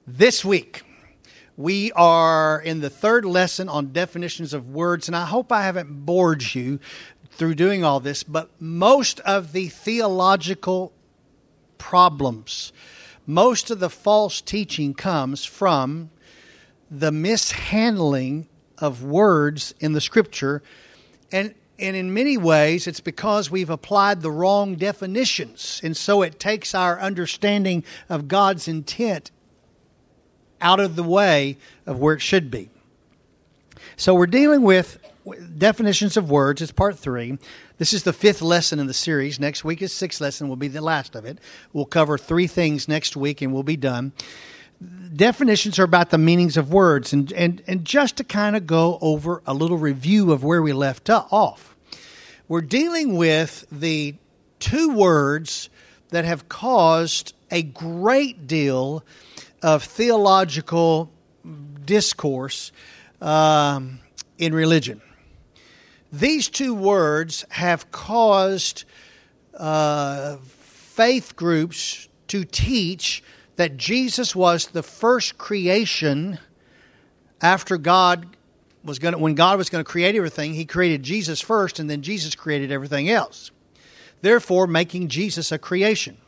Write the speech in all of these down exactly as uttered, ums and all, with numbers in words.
This week, we are in the third lesson on definitions of words, and I hope I haven't bored you through doing all this, but most of the theological problems, most of the false teaching comes from the mishandling of words in the Scripture, and And in many ways, it's because we've applied the wrong definitions. And so it takes our understanding of God's intent out of the way of where it should be. So we're dealing with definitions of words. It's part three. This is the fifth lesson in the series. Next week is sixth lesson. Will be the last of it. We'll cover three things next week and we'll be done. Definitions are about the meanings of words. And, and, and just to kind of go over a little review of where we left off. We're dealing with the two words that have caused a great deal of theological discourse um, in religion. These two words have caused uh, faith groups to teach that Jesus was the first creation after God was going to, when God was going to create everything, He created Jesus first, and then Jesus created everything else. Therefore, making Jesus a creation.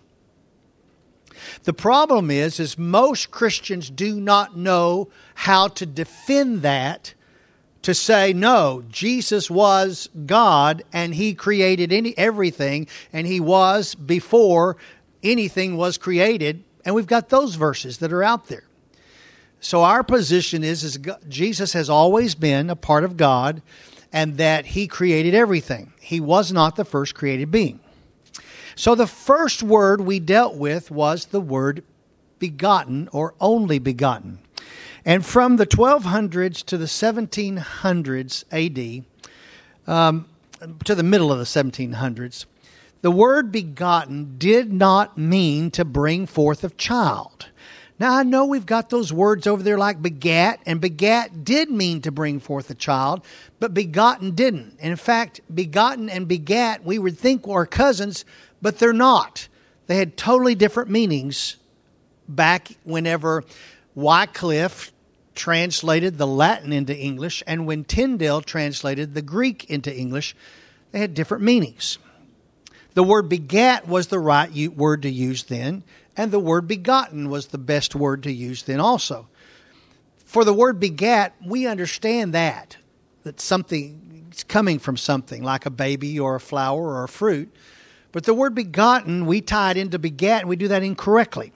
The problem is, is most Christians do not know how to defend that, to say, no, Jesus was God, and He created any everything, and He was before anything was created. And we've got those verses that are out there. So our position is, is Jesus has always been a part of God and that He created everything. He was not the first created being. So the first word we dealt with was the word begotten or only begotten. And from the twelve hundreds to the seventeen hundreds A D, um, to the middle of the seventeen hundreds, the word begotten did not mean to bring forth a child. Now, I know we've got those words over there like begat, and begat did mean to bring forth a child, but begotten didn't. And in fact, begotten and begat, we would think were cousins, but they're not. They had totally different meanings back whenever Wycliffe translated the Latin into English, and when Tyndale translated the Greek into English, they had different meanings. The word begat was the right word to use then, and the word begotten was the best word to use then also. For the word begat, we understand that, that something is coming from something, like a baby or a flower or a fruit. But the word begotten, we tie it into begat, and we do that incorrectly.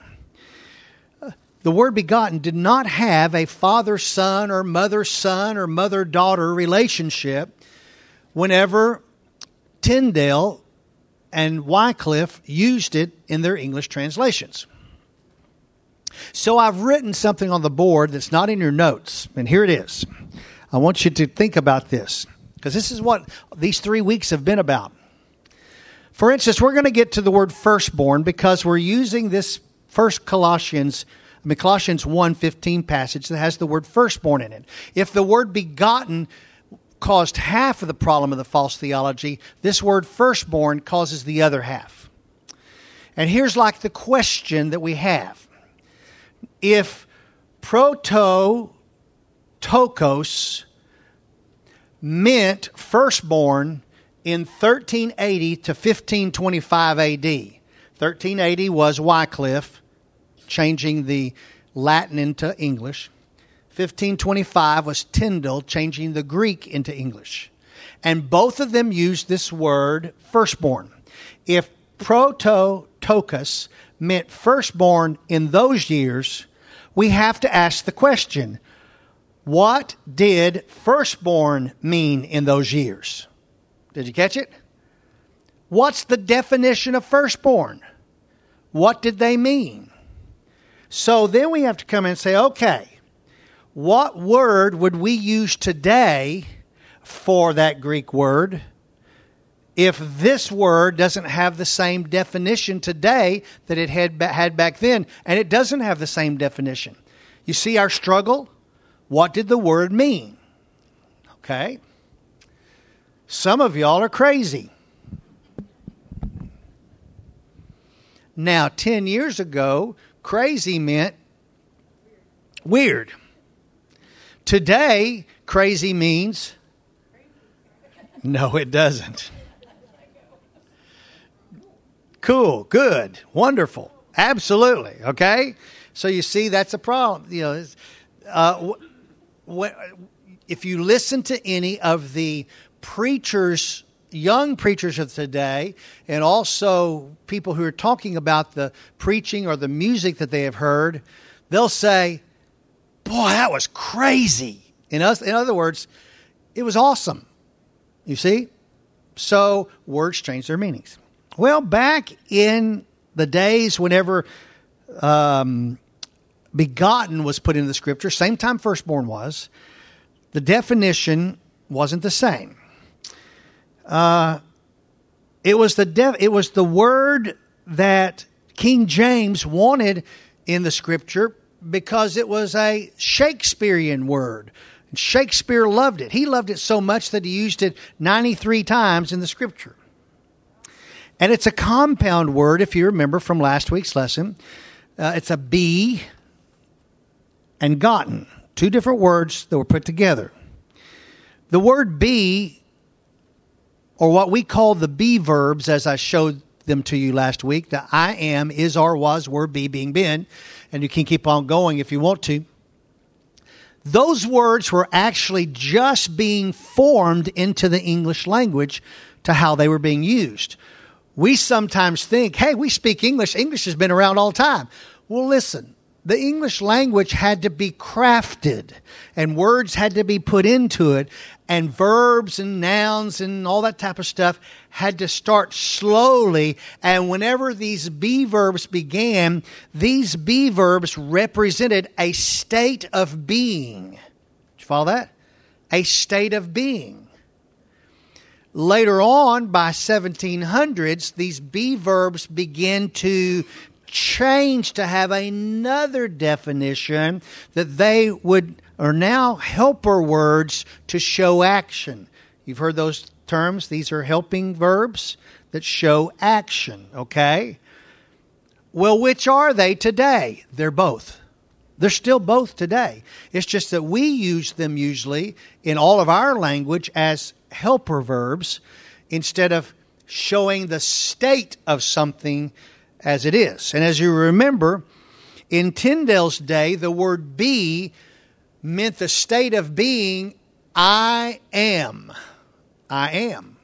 The word begotten did not have a father-son or mother-son or mother-daughter relationship whenever Tyndale and Wycliffe used it in their English translations. So I've written something on the board that's not in your notes, and here it is. I want you to think about this, because this is what these three weeks have been about. For instance, we're going to get to the word firstborn because we're using this First Colossians, I mean Colossians one fifteen passage that has the word firstborn in it. If the word begotten caused half of the problem of the false theology, this word firstborn causes the other half. And here's like the question that we have. If prototokos meant firstborn in thirteen eighty to fifteen twenty-five A D, thirteen eighty was Wycliffe changing the Latin into English. fifteen twenty-five was Tyndale changing the Greek into English. And both of them used this word firstborn. If prototokos meant firstborn in those years, we have to ask the question, what did firstborn mean in those years? Did you catch it? What's the definition of firstborn? What did they mean? So then we have to come and say, okay, what word would we use today for that Greek word if this word doesn't have the same definition today that it had had back then? And it doesn't have the same definition. You see our struggle? What did the word mean? Okay. Some of y'all are crazy. Now, ten years ago, crazy meant Weird. Today, crazy means... No, it doesn't. Cool, good, wonderful, absolutely, okay? So you see, that's a problem. You know, uh, wh- if you listen to any of the preachers, young preachers of today, and also people who are talking about the preaching or the music that they have heard, they'll say, boy, that was crazy. In, us, in other words, it was awesome. You see? So words change their meanings. Well, back in the days whenever um, begotten was put into the scripture, same time firstborn was, the definition wasn't the same. Uh, it was the de- it was the word that King James wanted in the scripture because it was a Shakespearean word. And Shakespeare loved it. He loved it so much that he used it ninety-three times in the scripture. And it's a compound word, if you remember from last week's lesson. Uh, it's a be and gotten. Two different words that were put together. The word be, or what we call the be verbs, as I showed them to you last week, the I am, is, are, was, were, be, being, been, and you can keep on going if you want to. Those words were actually just being formed into the English language to how they were being used. We sometimes think, hey, we speak English. English has been around all the time. Well, listen, the English language had to be crafted and words had to be put into it, and verbs and nouns and all that type of stuff had to start slowly. And whenever these be verbs began, these be verbs represented a state of being. Did you follow that? A state of being. Later on, by seventeen hundreds, these be verbs begin to change to have another definition that they would are now helper words to show action. You've heard those terms. These are helping verbs that show action, okay? Well, which are they today? They're both. They're still both today. It's just that we use them usually in all of our language as helper verbs instead of showing the state of something as it is. And as you remember, in Tyndale's day, the word be meant the state of being, I am. I am.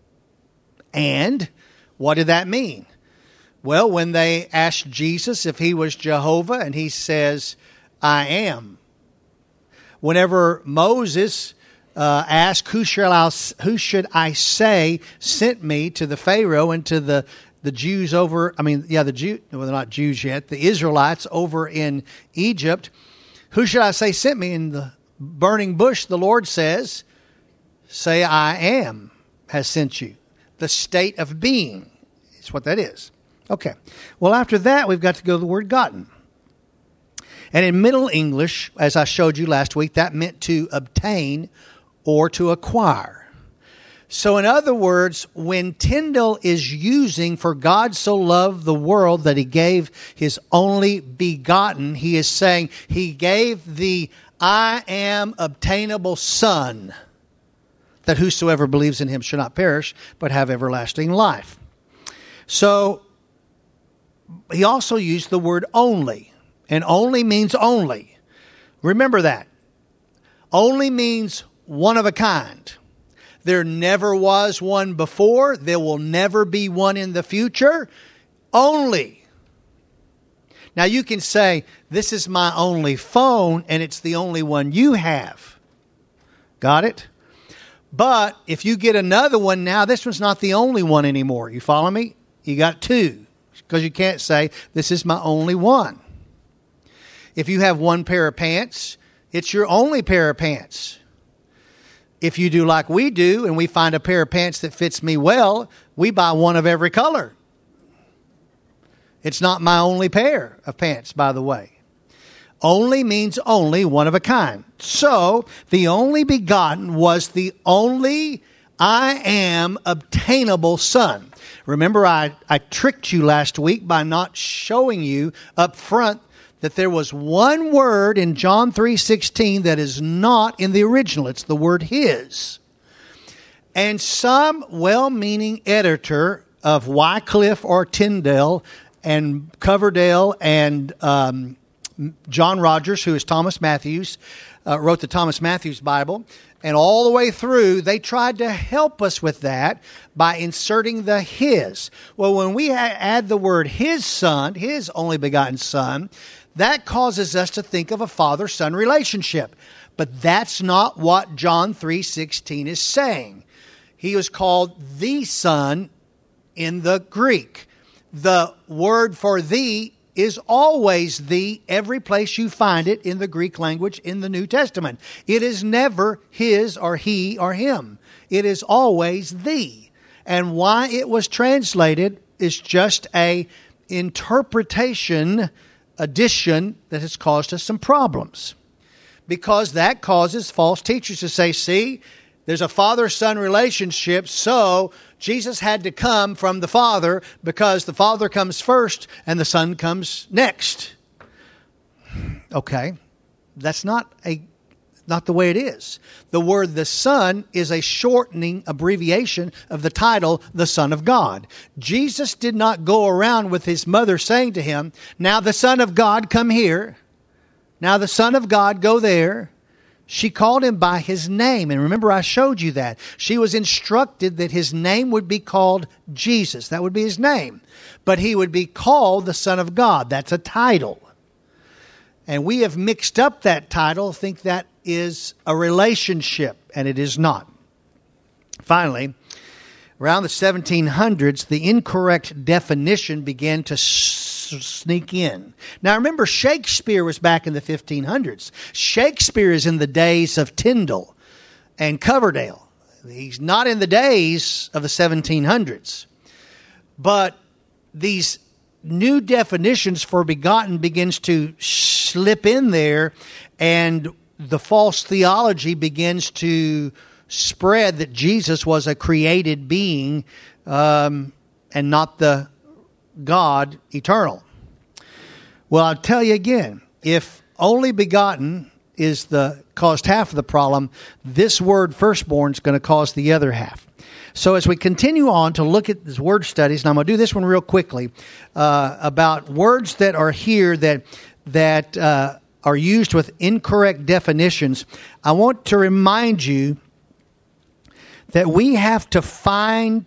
And what did that mean? Well, when they asked Jesus if he was Jehovah, and he says, I am. Whenever Moses uh, asked, who shall I, who should I say sent me to the Pharaoh and to the, the Jews over, I mean, yeah, the Jew, well, they're not Jews yet, the Israelites over in Egypt, who should I say sent me? In the burning bush, the Lord says, say, I am has sent you. The state of being is what that is. Okay. Well, after that, we've got to go to the word gotten. And in Middle English, as I showed you last week, that meant to obtain or to acquire. So in other words, when Tyndale is using for God so loved the world that he gave his only begotten, he is saying he gave the I am obtainable Son, that whosoever believes in him shall not perish, but have everlasting life. So he also used the word only, and only means only. Remember that. Only means one of a kind. There never was one before. There will never be one in the future. Only. Now you can say, this is my only phone, and it's the only one you have. Got it? But if you get another one now, this one's not the only one anymore. You follow me? You got two. Because you can't say, this is my only one. If you have one pair of pants, it's your only pair of pants. If you do like we do, and we find a pair of pants that fits me well, we buy one of every color. It's not my only pair of pants, by the way. Only means only, one of a kind. So, the only begotten was the only I am obtainable Son. Remember, I, I tricked you last week by not showing you up front that there was one word in John three sixteen that is not in the original. It's the word his. And some well-meaning editor of Wycliffe or Tyndale and Coverdale and um, John Rogers, who is Thomas Matthews, uh, wrote the Thomas Matthews Bible. And all the way through, they tried to help us with that by inserting the his. Well, when we add the word his son, his only begotten son, that causes us to think of a father-son relationship. But that's not what John three sixteen is saying. He was called the Son in the Greek. The word for thee is always the every place you find it in the Greek language in the New Testament. It is never his or he or him. It is always thee. And why it was translated is just a interpretation addition that has caused us some problems. Because that causes false teachers to say, see, there's a father-son relationship, so Jesus had to come from the Father because the Father comes first and the Son comes next. Okay, that's not a not the way it is. The word the Son is a shortening abbreviation of the title, the Son of God. Jesus did not go around with his mother saying to him, now the Son of God, come here. Now the Son of God, go there. She called him by his name. And remember, I showed you that. She was instructed that his name would be called Jesus. That would be his name. But he would be called the Son of God. That's a title. And we have mixed up that title, think that is a relationship, and it is not. Finally, around the seventeen hundreds, the incorrect definition began to sneak in. Now remember, Shakespeare was back in the fifteen hundreds. Shakespeare is in the days of Tyndall and Coverdale. He's not in the days of the seventeen hundreds. But these new definitions for begotten begins to slip in there, and the false theology begins to spread that Jesus was a created being um, and not the God eternal. Well, I'll tell you again, if only begotten is the caused half of the problem, this word firstborn is going to cause the other half. So as we continue on to look at these word studies, and I'm going to do this one real quickly, uh, about words that are here that that uh, are used with incorrect definitions, I want to remind you that we have to find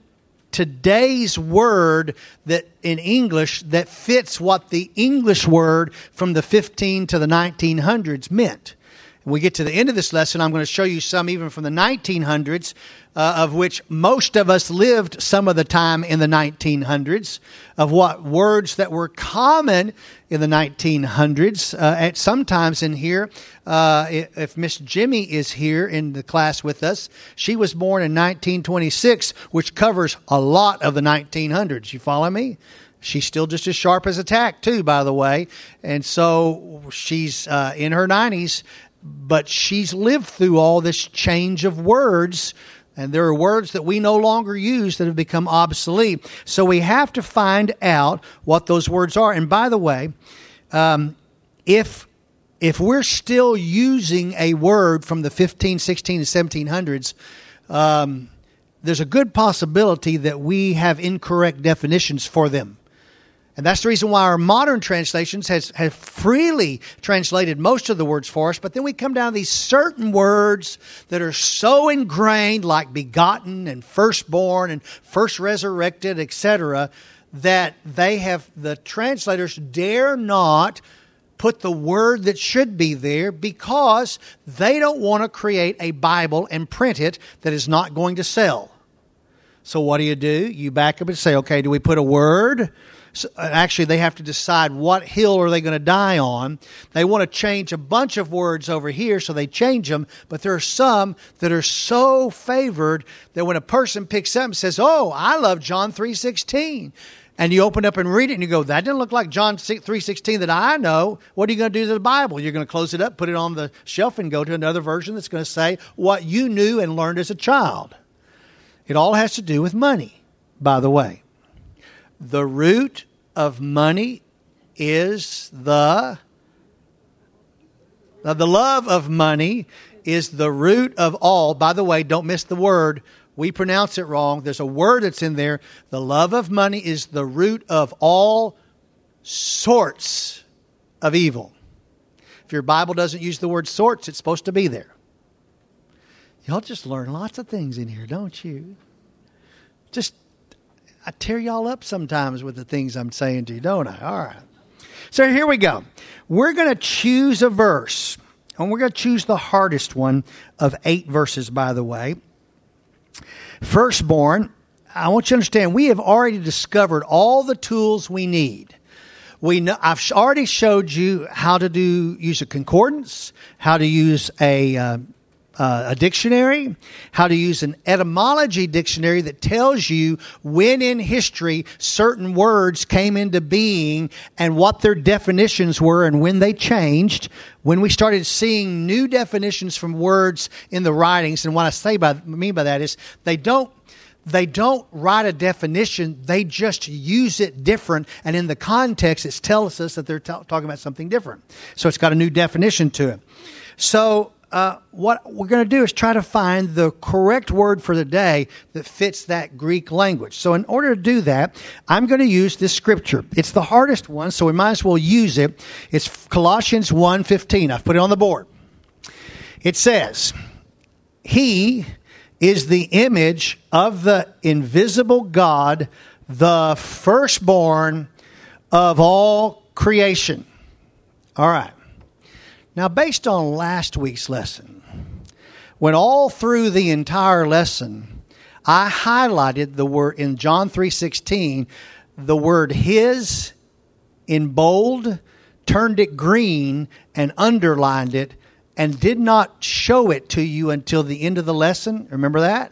today's word that in English that fits what the English word from the fifteen to the nineteen hundreds meant. When we get to the end of this lesson, I'm going to show you some even from the nineteen hundreds, uh, of which most of us lived some of the time in the nineteen hundreds, of what words that were common in the nineteen hundreds. Uh, at sometimes in here, uh, if Miss Jimmy is here in the class with us, she was born in nineteen twenty-six, which covers a lot of the nineteen hundreds. You follow me? She's still just as sharp as a tack, too, by the way. And so she's uh, in her nineties. But she's lived through all this change of words, and there are words that we no longer use that have become obsolete. So we have to find out what those words are. And by the way, um, if if we're still using a word from the fifteen, sixteen, and seventeen hundreds, um, there's a good possibility that we have incorrect definitions for them. And that's the reason why our modern translations has, have freely translated most of the words for us. But then we come down to these certain words that are so ingrained, like begotten and firstborn and first resurrected, et cetera, that they have, the translators dare not put the word that should be there because they don't want to create a Bible and print it that is not going to sell. So what do you do? You back up and say, okay, do we put a word? So actually, they have to decide what hill are they going to die on. They want to change a bunch of words over here, so they change them. But there are some that are so favored that when a person picks up and says, oh, I love John three sixteen, and you open up and read it and you go, that didn't look like John three sixteen that I know. What are you going to do to the Bible? You're going to close it up, put it on the shelf, and go to another version that's going to say what you knew and learned as a child. It all has to do with money, by the way. The root of money is the Now, the love of money is the root of all. By the way, don't miss the word. We pronounce it wrong. There's a word that's in there. The love of money is the root of all sorts of evil. If your Bible doesn't use the word sorts, it's supposed to be there. Y'all just learn lots of things in here, don't you? Just, I tear y'all up sometimes with the things I'm saying to you, don't I? All right. So here we go. We're going to choose a verse. And we're going to choose the hardest one of eight verses, by the way. Firstborn, I want you to understand, we have already discovered all the tools we need. We know, I've already showed you how to do use a concordance, how to use a uh, uh, a dictionary, how to use an etymology dictionary that tells you when in history certain words came into being and what their definitions were and when they changed. When we started seeing new definitions from words in the writings, and what I say by mean by that is they don't. They don't write a definition, they just use it different, and in the context it tells us that they're t- talking about something different. So it's got a new definition to it. So uh, what we're going to do is try to find the correct word for the day that fits that Greek language. So in order to do that, I'm going to use this scripture. It's the hardest one, so we might as well use it. It's Colossians one fifteen. I've put it on the board. It says, He is the image of the invisible God, the firstborn of all creation. All right. Now, based on last week's lesson, when all through the entire lesson, I highlighted the word in John three sixteen, the word his in bold, turned it green, and underlined it, and did not show it to you until the end of the lesson. Remember that?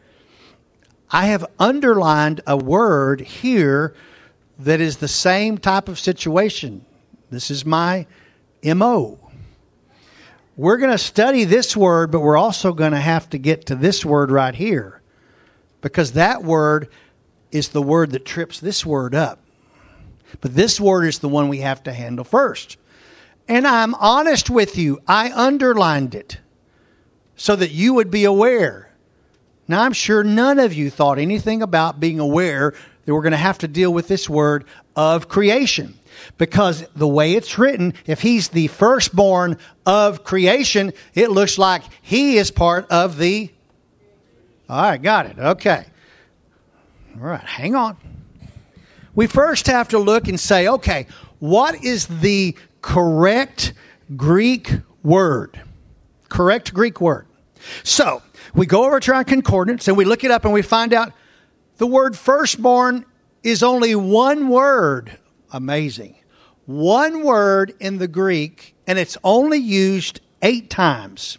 I have underlined a word here that is the same type of situation. This is my M O. We're going to study this word, but we're also going to have to get to this word right here, because that word is the word that trips this word up. But this word is the one we have to handle first. And I'm honest with you, I underlined it so that you would be aware. Now, I'm sure none of you thought anything about being aware that we're going to have to deal with this word of creation. Because the way it's written, if he's the firstborn of creation, it looks like he is part of the... All right, got it. Okay. All right, hang on. We first have to look and say, okay, what is the correct Greek word? Correct Greek word. So, we go over to our concordance and we look it up and we find out the word firstborn is only one word. Amazing. One word in the Greek, and it's only used eight times.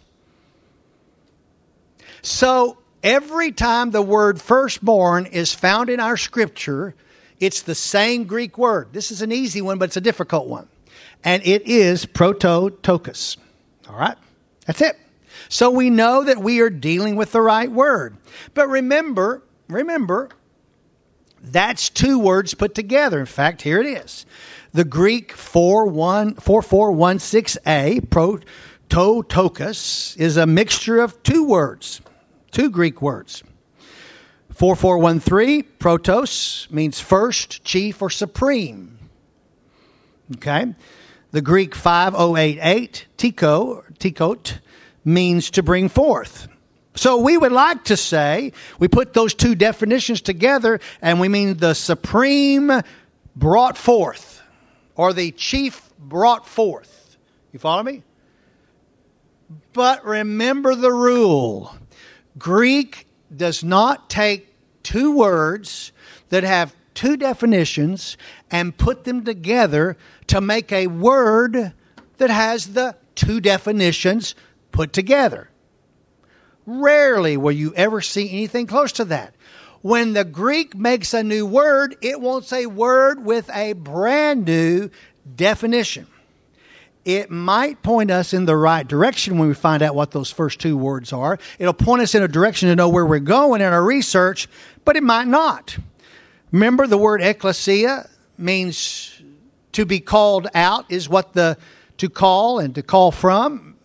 So, every time the word firstborn is found in our scripture, it's the same Greek word. This is an easy one, but it's a difficult one. And it is prototokos. All right? That's it. So we know that we are dealing with the right word. But remember, remember, that's two words put together. In fact, here it is. The Greek four four one six a, prototokos, is a mixture of two words, two Greek words. four four one three, protos, means first, chief, or supreme. Okay? The Greek five oh eight eight, tiko, tikot, means to bring forth. So we would like to say, we put those two definitions together, and we mean the supreme brought forth, or the chief brought forth. You follow me? But remember the rule. Greek does not take two words that have two definitions and put them together to make a word that has the two definitions put together. Rarely will you ever see anything close to that. When the Greek makes a new word, it wants a word with a brand new definition. It might point us in the right direction when we find out what those first two words are. It'll point us in a direction to know where we're going in our research, but it might not. Remember, the word ecclesia means to be called out, is what the to call and to call from.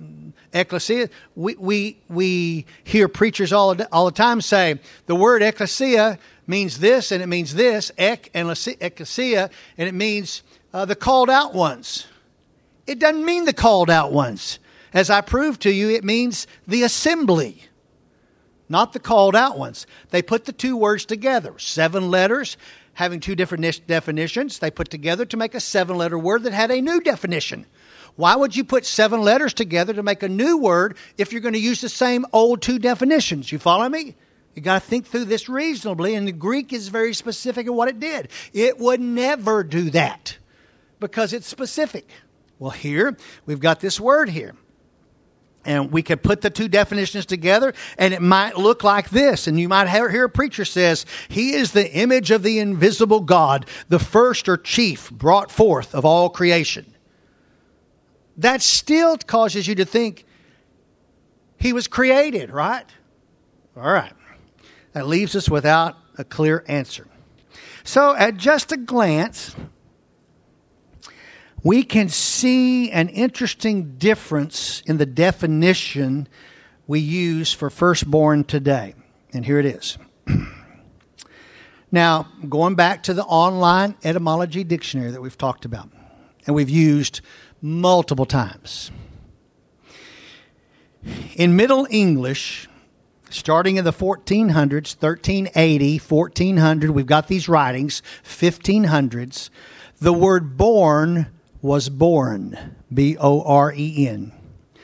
Ecclesia. We, we, we hear preachers all, all the time say the word ecclesia means this and it means this, ek and ecclesia, and it means uh, the called out ones. It doesn't mean the called out ones. As I proved to you, it means the assembly, not the called out ones. They put the two words together, seven letters having two different definitions. They put together to make a seven-letter word that had a new definition. Why would you put seven letters together to make a new word if you're going to use the same old two definitions? You follow me? You got to think through this reasonably, and the Greek is very specific in what it did. It would never do that because it's specific. Well, here, we've got this word here. And we could put the two definitions together, and it might look like this. And you might hear a preacher says, He is the image of the invisible God, the first or chief brought forth of all creation. That still causes you to think He was created, right? All right. That leaves us without a clear answer. So at just a glance, we can see an interesting difference in the definition we use for firstborn today. And here it is. Now, going back to the online etymology dictionary that we've talked about, and we've used multiple times. In Middle English, starting in the fourteen hundreds, thirteen eighty, fourteen hundred, we've got these writings, fifteen hundreds, the word born was born, B O R E N.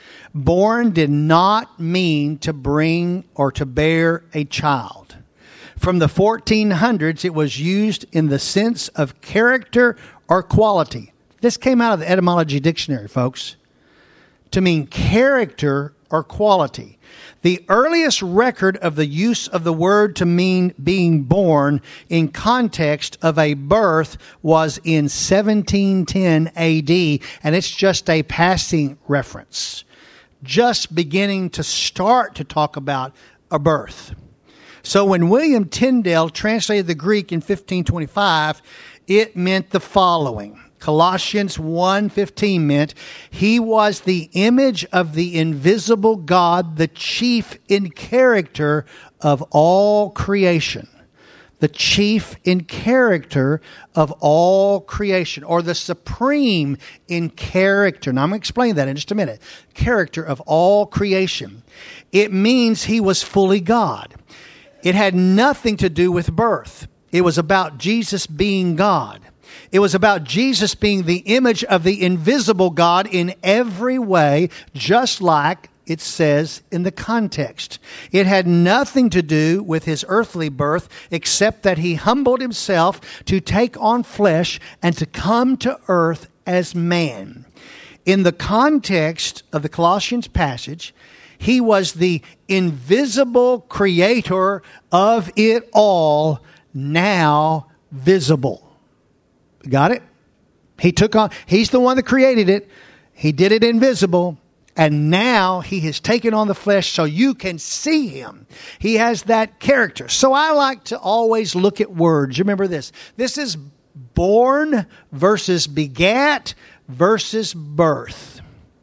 Born did not mean to bring or to bear a child. From the fourteen hundreds, it was used in the sense of character or quality. This came out of the etymology dictionary, folks, to mean character or quality. The earliest record of the use of the word to mean being born in context of a birth was in seventeen ten A D, and it's just a passing reference, just beginning to start to talk about a birth. So when William Tyndale translated the Greek in fifteen twenty-five, it meant the following. Colossians one fifteen meant He was the image of the invisible God, the chief in character of all creation. The chief in character of all creation, or the supreme in character. Now I'm going to explain that in just a minute. Character of all creation. It means He was fully God. It had nothing to do with birth. It was about Jesus being God. It was about Jesus being the image of the invisible God in every way, just like it says in the context. It had nothing to do with His earthly birth, except that He humbled Himself to take on flesh and to come to earth as man. In the context of the Colossians passage, He was the invisible creator of it all, now visible. Got it? He took on, He's the one that created it. He did it invisible. And now He has taken on the flesh so you can see Him. He has that character. So I like to always look at words. You remember this. This is born versus begat versus birth.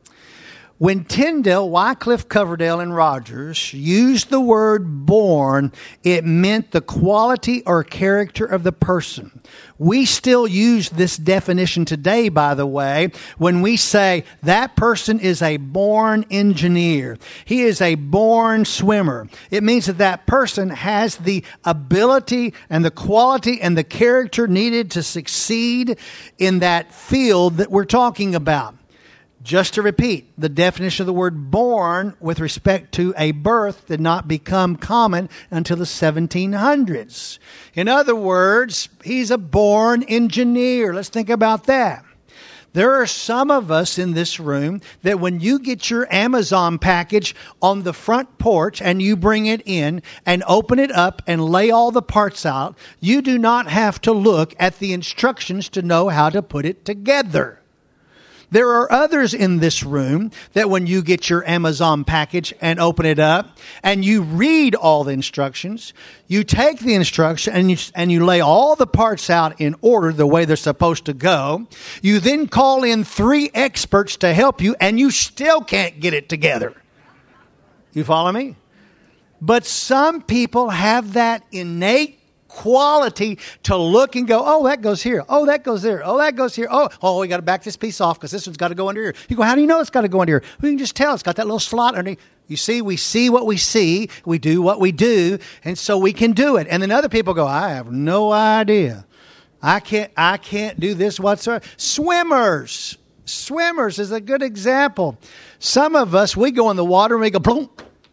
When Tyndale, Wycliffe, Coverdale, and Rogers used the word born, it meant the quality or character of the person. We still use this definition today, by the way, when we say that person is a born engineer. He is a born swimmer. It means that that person has the ability and the quality and the character needed to succeed in that field that we're talking about. Just to repeat, the definition of the word born with respect to a birth did not become common until the seventeen hundreds. In other words, he's a born engineer. Let's think about that. There are some of us in this room that when you get your Amazon package on the front porch and you bring it in and open it up and lay all the parts out, you do not have to look at the instructions to know how to put it together. There are others in this room that when you get your Amazon package and open it up and you read all the instructions, you take the instruction and you, and you lay all the parts out in order the way they're supposed to go. You then call in three experts to help you and you still can't get it together. You follow me? But some people have that innate quality to look and go, oh, that goes here. Oh, that goes there. Oh, that goes here. Oh, oh, we got to back this piece off because this one's got to go under here. You go, how do you know it's got to go under here? We can just tell. It's got that little slot underneath. You see, we see what we see. We do what we do. And so we can do it. And then other people go, I have no idea. I can't, I can't do this whatsoever. Swimmers. Swimmers is a good example. Some of us, we go in the water and we go, boom.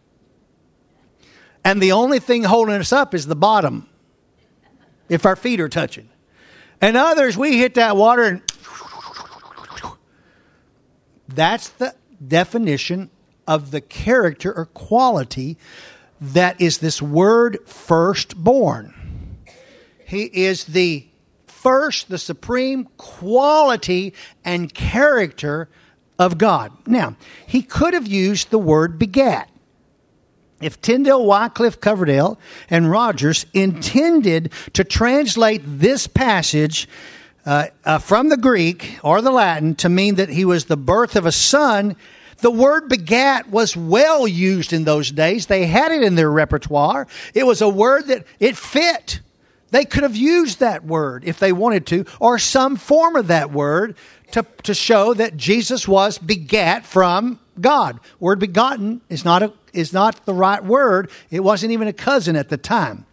And the only thing holding us up is the bottom, if our feet are touching. And others, we hit that water and that's the definition of the character or quality that is this word firstborn. He is the first, the supreme quality and character of God. Now, he could have used the word begat. If Tyndale, Wycliffe, Coverdale, and Rogers intended to translate this passage uh, uh, from the Greek or the Latin to mean that he was the birth of a son, the word begat was well used in those days. They had it in their repertoire. It was a word that it fit. They could have used that word if they wanted to, or some form of that word to, to show that Jesus was begat from God. Word begotten is not a is not the right word. It wasn't even a cousin at the time.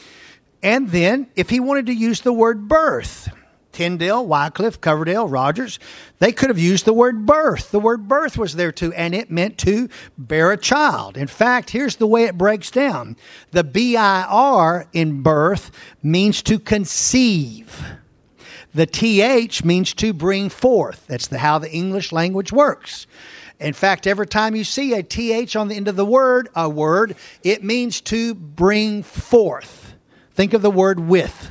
And then, if he wanted to use the word birth, Tyndale, Wycliffe, Coverdale, Rogers, they could have used the word birth. The word birth was there too, and it meant to bear a child. In fact, here's the way it breaks down. The B I R in birth means to conceive. The T H means to bring forth. That's the, how the English language works. In fact, every time you see a T H on the end of the word, a word, it means to bring forth. Think of the word with.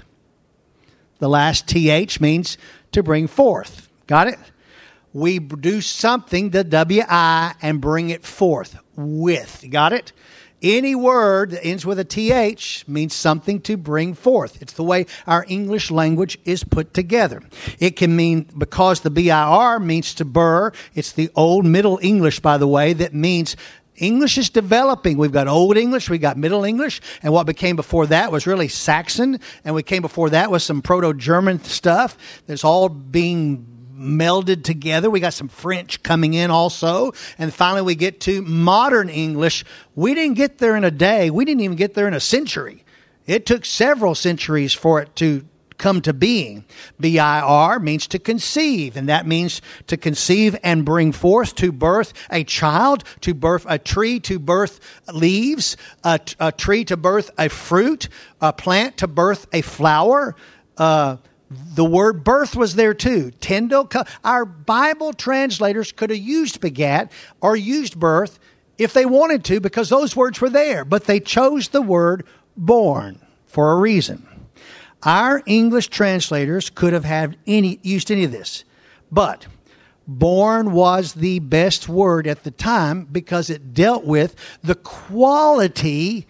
The last T H means to bring forth. Got it? We do something, the W I, and bring it forth. With. Got it? Any word that ends with a T H means something to bring forth. It's the way our English language is put together. It can mean, because the B I R means to burr, it's the old Middle English, by the way, that means English is developing. We've got Old English, we got Middle English, and what became before that was really Saxon, and what came before that was some Proto-German stuff that's all being melded together. We got some French coming in also. And finally we get to modern English. We didn't get there in a day. We didn't even get there in a century. It took several centuries for it to come to being. B I R means to conceive, and that means to conceive and bring forth, to birth a child, to birth a tree, to birth leaves, a, a tree to birth a fruit, a plant to birth a flower. Uh, The word birth was there too. Tyndale, our Bible translators could have used begat or used birth if they wanted to, because those words were there. But they chose the word born for a reason. Our English translators could have had any used any of this. But born was the best word at the time because it dealt with the quality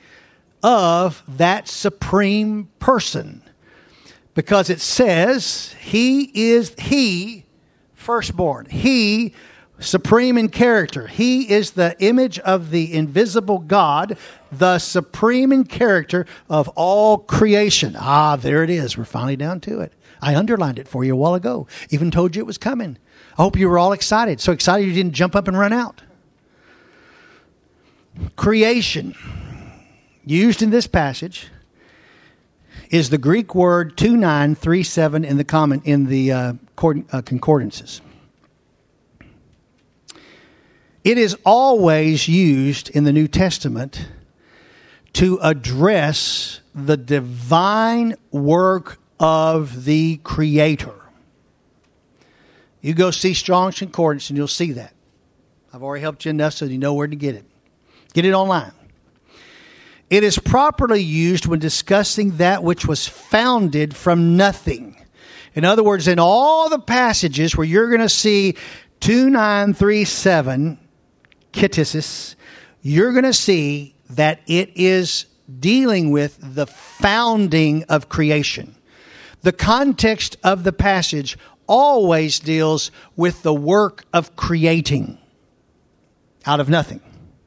of that supreme person. Because it says, he is he, firstborn. He, supreme in character. He is the image of the invisible God, the supreme in character of all creation. Ah, there it is. We're finally down to it. I underlined it for you a while ago. Even told you it was coming. I hope you were all excited. So excited you didn't jump up and run out. Creation, used in this passage, is the Greek word two nine three seven in the comment in the uh, cord, uh, concordances. It is always used in the New Testament to address the divine work of the Creator. You go see Strong's Concordance and you'll see that. I've already helped you enough so you know where to get it. Get it online. It is properly used when discussing that which was founded from nothing. In other words, in all the passages where you're going to see two nine three seven, ktisis, you're going to see that it is dealing with the founding of creation. The context of the passage always deals with the work of creating out of nothing.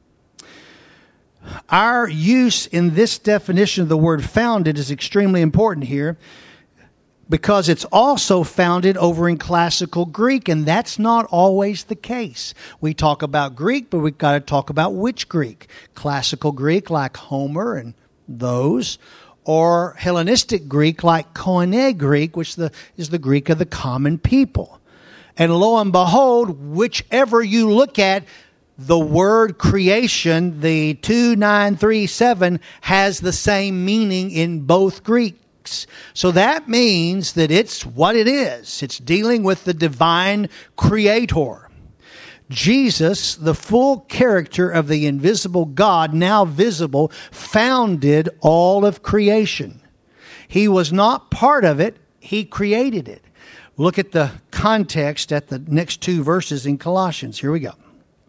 Our use in this definition of the word founded is extremely important here because it's also founded over in classical Greek, and that's not always the case. We talk about Greek, but we've got to talk about which Greek. Classical Greek like Homer and those, or Hellenistic Greek like Koine Greek, which the, is the Greek of the common people. And lo and behold, whichever you look at, the word creation, the two nine three seven, has the same meaning in both Greeks. So that means that it's what it is. It's dealing with the divine creator. Jesus, the full character of the invisible God, now visible, founded all of creation. He was not part of it. He created it. Look at the context at the next two verses in Colossians. Here we go.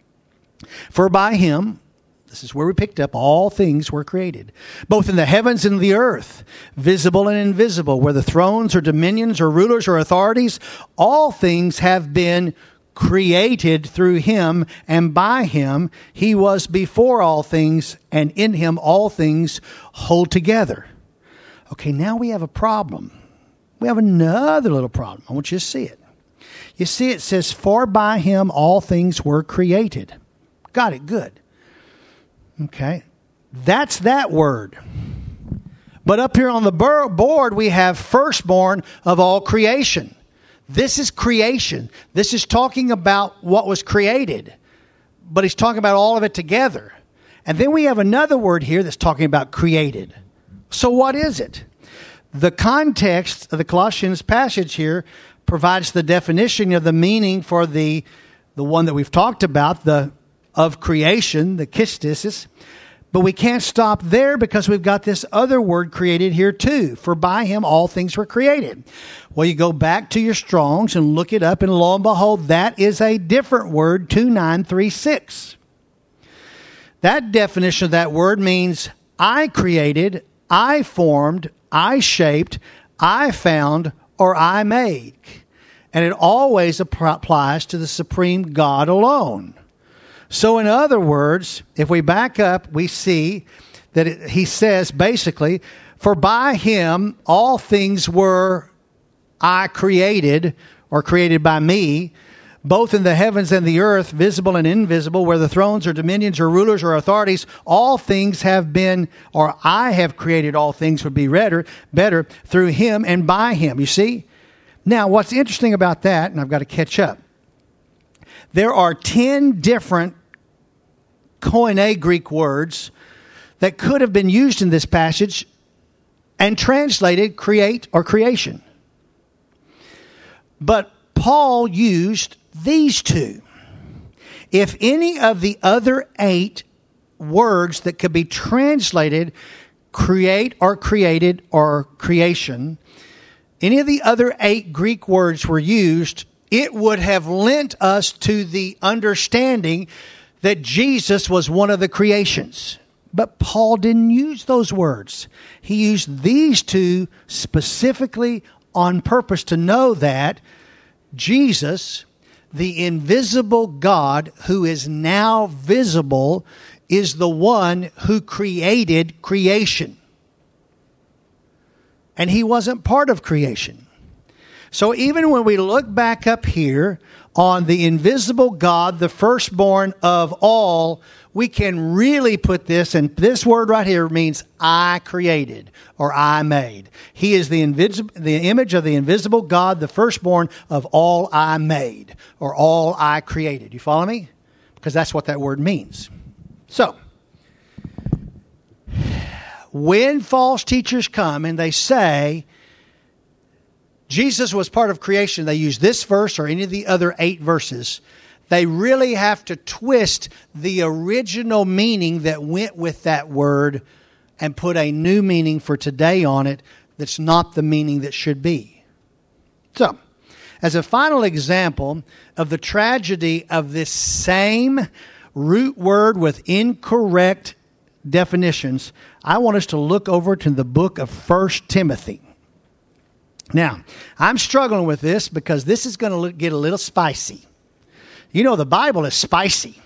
For by him, this is where we picked up, all things were created, both in the heavens and the earth, visible and invisible, whether thrones or dominions or rulers or authorities, all things have been created through him, and by him he was before all things, and in him all things hold together. Okay, now we have a problem. We have another little problem. I want you to see it. You see, it says, for by him all things were created. Got it, good. Okay, that's that word. But up here on the board, we have firstborn of all creation. This is creation. This is talking about what was created. But he's talking about all of it together. And then we have another word here that's talking about created. So what is it? The context of the Colossians passage here provides the definition of the meaning for the, the one that we've talked about, the of creation, the ktisis. But we can't stop there because we've got this other word created here too. For by him all things were created. Well, you go back to your Strongs and look it up, and lo and behold, that is a different word, two nine three six. That definition of that word means I created, I formed, I shaped, I found, or I made. And it always applies to the supreme God alone. So in other words, if we back up, we see that it, he says basically, for by him all things were I created, or created by me, both in the heavens and the earth, visible and invisible, whether thrones or dominions or rulers or authorities, all things have been, or I have created all things would be better, better through him and by him. You see? Now, what's interesting about that, and I've got to catch up, there are ten different Koine Greek words that could have been used in this passage and translated create or creation. But Paul used these two. If any of the other eight words that could be translated create or created or creation, any of the other eight Greek words were used, it would have lent us to the understanding that Jesus was one of the creations. But Paul didn't use those words. He used these two specifically on purpose to know that Jesus, the invisible God who is now visible, is the one who created creation. And he wasn't part of creation. So even when we look back up here on the invisible God, the firstborn of all, we can really put this, and this word right here means I created or I made. He is the invisible, the image of the invisible God, the firstborn of all I made or all I created. You follow me? Because that's what that word means. So, when false teachers come and they say Jesus was part of creation, they use this verse or any of the other eight verses, they really have to twist the original meaning that went with that word and put a new meaning for today on it that's not the meaning that should be. So, as a final example of the tragedy of this same root word with incorrect definitions, I want us to look over to the book of First Timothy. Now, I'm struggling with this because this is going to get a little spicy. You know, the Bible is spicy.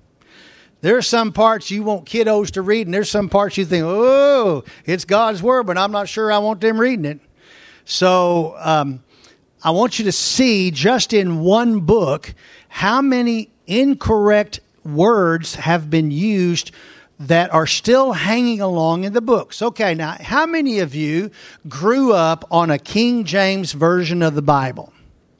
There are some parts you want kiddos to read, and there's some parts you think, oh, it's God's Word, but I'm not sure I want them reading it. So um, I want you to see just in one book how many incorrect words have been used that are still hanging along in the books. Okay, now, how many of you grew up on a King James version of the Bible?